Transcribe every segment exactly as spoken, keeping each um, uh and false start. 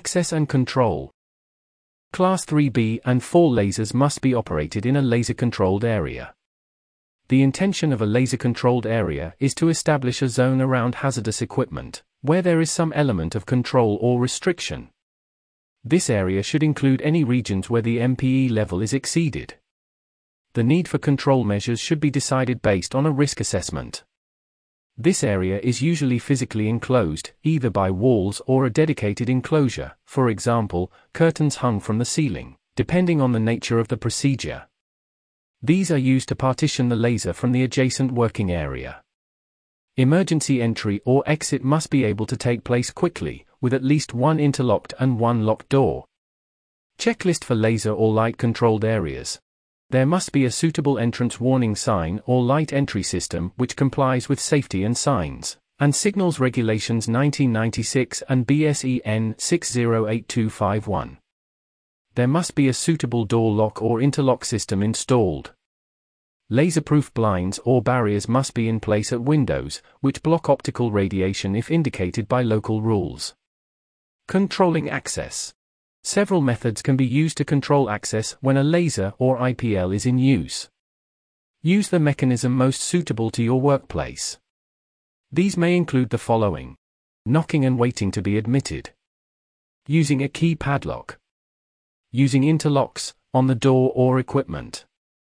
Access and control. Class three B and four lasers must be operated in a laser-controlled area. The intention of a laser-controlled area is to establish a zone around hazardous equipment, where there is some element of control or restriction. This area should include any regions where the M P E level is exceeded. The need for control measures should be decided based on a risk assessment. This area is usually physically enclosed, either by walls or a dedicated enclosure, for example, curtains hung from the ceiling, depending on the nature of the procedure. These are used to partition the laser from the adjacent working area. Emergency entry or exit must be able to take place quickly, with at least one interlocked and one locked door. Checklist for laser or light-controlled areas. There must be a suitable entrance warning sign or light entry system which complies with safety and signs and signals regulations nineteen ninety-six and B S E N six zero eight two five one. There must be a suitable door lock or interlock system installed. Laser-proof blinds or barriers must be in place at windows, which block optical radiation if indicated by local rules. Controlling access. Several methods can be used to control access when a laser or I P L is in use. Use the mechanism most suitable to your workplace. These may include the following: knocking and waiting to be admitted, using a key padlock, using interlocks on the door or equipment.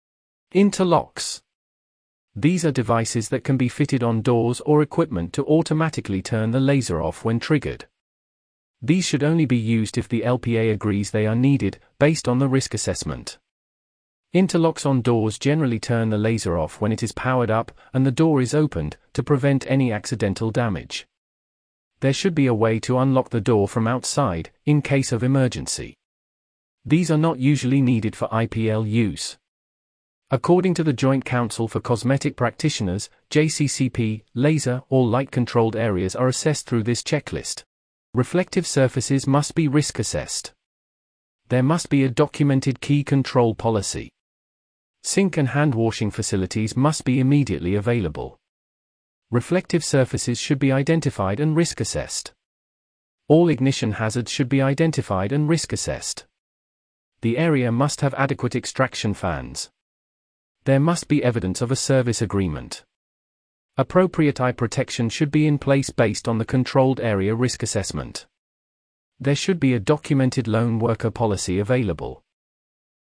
Interlocks. These are devices that can be fitted on doors or equipment to automatically turn the laser off when triggered. These should only be used if the L P A agrees they are needed, based on the risk assessment. Interlocks on doors generally turn the laser off when it is powered up and the door is opened, to prevent any accidental damage. There should be a way to unlock the door from outside, in case of emergency. These are not usually needed for I P L use. According to the Joint Council for Cosmetic Practitioners, J C C P, laser or light-controlled areas are assessed through this checklist. Reflective surfaces must be risk assessed. There must be a documented key control policy. Sink and hand washing facilities must be immediately available. Reflective surfaces should be identified and risk assessed. All ignition hazards should be identified and risk assessed. The area must have adequate extraction fans. There must be evidence of a service agreement. Appropriate eye protection should be in place based on the controlled area risk assessment. There should be a documented lone worker policy available.